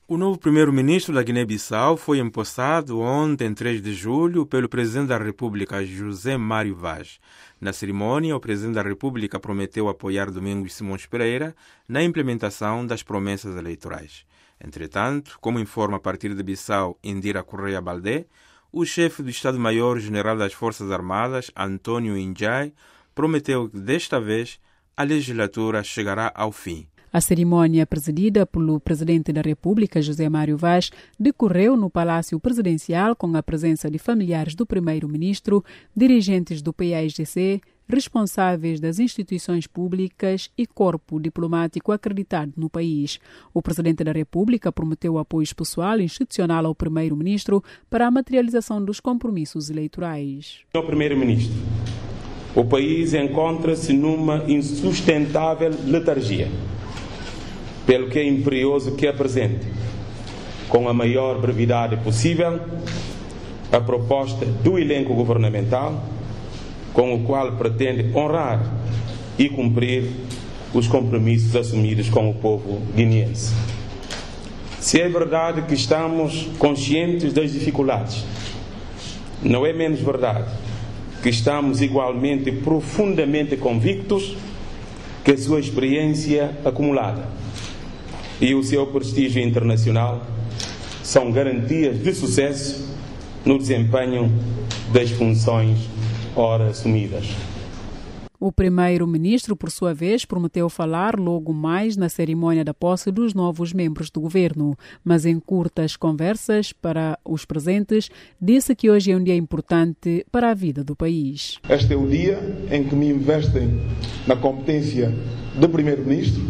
O novo primeiro-ministro da Guiné-Bissau foi empossado ontem, 3 de julho, pelo presidente da República, José Mário Vaz. Na cerimônia, o presidente da República prometeu apoiar Domingos Simões Pereira na implementação das promessas eleitorais. Entretanto, como informa a partir de Bissau Indira Correia Baldé, o chefe do Estado-Maior-General das Forças Armadas, Antônio Injai, prometeu que desta vez a legislatura chegará ao fim. A cerimônia, presidida pelo presidente da República, José Mário Vaz, decorreu no Palácio Presidencial com a presença de familiares do primeiro-ministro, dirigentes do PAIGC, responsáveis das instituições públicas e corpo diplomático acreditado no país. O presidente da República prometeu apoio pessoal e institucional ao primeiro-ministro para a materialização dos compromissos eleitorais. Senhor primeiro-ministro, o país encontra-se numa insustentável letargia, pelo que é imperioso que apresente, com a maior brevidade possível, a proposta do elenco governamental, com o qual pretende honrar e cumprir os compromissos assumidos com o povo guineense. Se é verdade que estamos conscientes das dificuldades, não é menos verdade que estamos igualmente profundamente convictos que a sua experiência acumulada e o seu prestígio internacional são garantias de sucesso no desempenho das funções ora assumidas. O primeiro-ministro, por sua vez, prometeu falar logo mais na cerimônia da posse dos novos membros do governo, mas em curtas conversas para os presentes, disse que hoje é um dia importante para a vida do país. Este é o dia em que me investem na competência de primeiro-ministro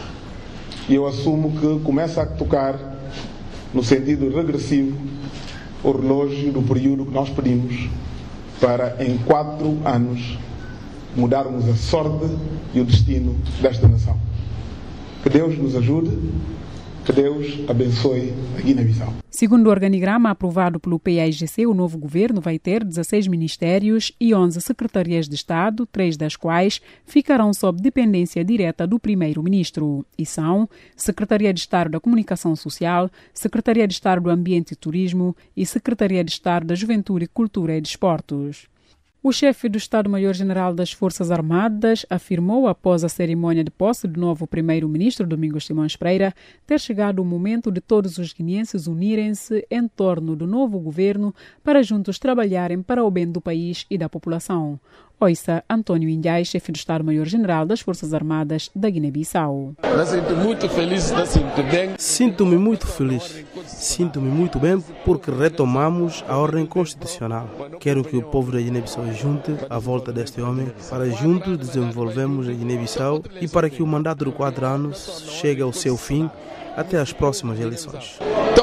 e eu assumo que começa a tocar, no sentido regressivo, o relógio do período que nós pedimos para, em 4 anos, mudarmos a sorte e o destino desta nação. Que Deus nos ajude, que Deus abençoe a Guiné-Bissau. Segundo o organigrama aprovado pelo PAIGC, o novo governo vai ter 16 ministérios e 11 secretarias de Estado, 3 das quais ficarão sob dependência direta do primeiro-ministro. E são Secretaria de Estado da Comunicação Social, Secretaria de Estado do Ambiente e Turismo e Secretaria de Estado da Juventude, Cultura e Desportos. O chefe do Estado-Maior-General das Forças Armadas afirmou, após a cerimônia de posse do novo primeiro-ministro, Domingos Simões Pereira, ter chegado o momento de todos os guineenses unirem-se em torno do novo governo para juntos trabalharem para o bem do país e da população. Ouça Antônio Injai, chefe do Estado-Maior-General das Forças Armadas da Guiné-Bissau. Sinto muito feliz, sinto bem. Sinto-me muito feliz. Sinto-me muito bem porque retomamos a ordem constitucional. Quero que o povo da Guiné-Bissau junte à volta deste homem para juntos desenvolvermos a Guiné-Bissau e para que o mandato de 4 anos chegue ao seu fim até as próximas eleições.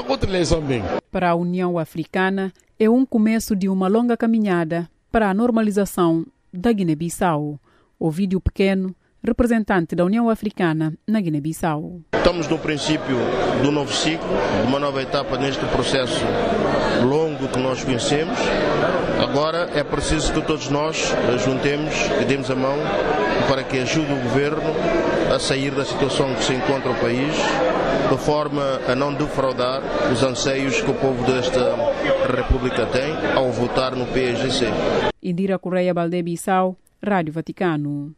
Para a União Africana, é um começo de uma longa caminhada para a normalização da Guiné-Bissau. Ovídio Pequeno, representante da União Africana na Guiné-Bissau. Estamos no princípio do novo ciclo, de uma nova etapa neste processo longo que nós conhecemos. Agora é preciso que todos nós juntemos e demos a mão para que ajude o governo a sair da situação que se encontra o país, de forma a não defraudar os anseios que o povo desta República tem ao votar no PAIGC. Indira Correia Baldé, Bissau, Rádio Vaticano.